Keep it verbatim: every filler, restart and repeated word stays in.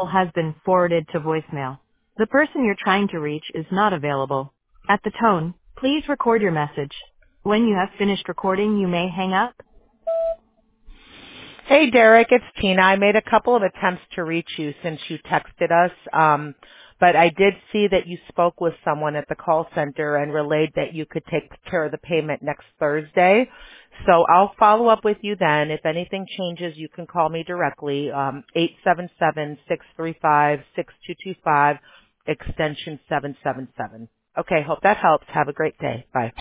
has been forwarded to voicemail. The person you're trying to reach is not available. At the tone, please record your message. When you have finished recording, you may hang up. Hey, Derek, it's Tina. I made a couple of attempts to reach you since you texted us, um, but I did see that you spoke with someone at the call center and relayed that you could take care of the payment next Thursday. So I'll follow up with you then. If anything changes, you can call me directly, um, eight seven seven, six three five, six two two five, extension seven seven seven. Okay, hope that helps. Have a great day. Bye.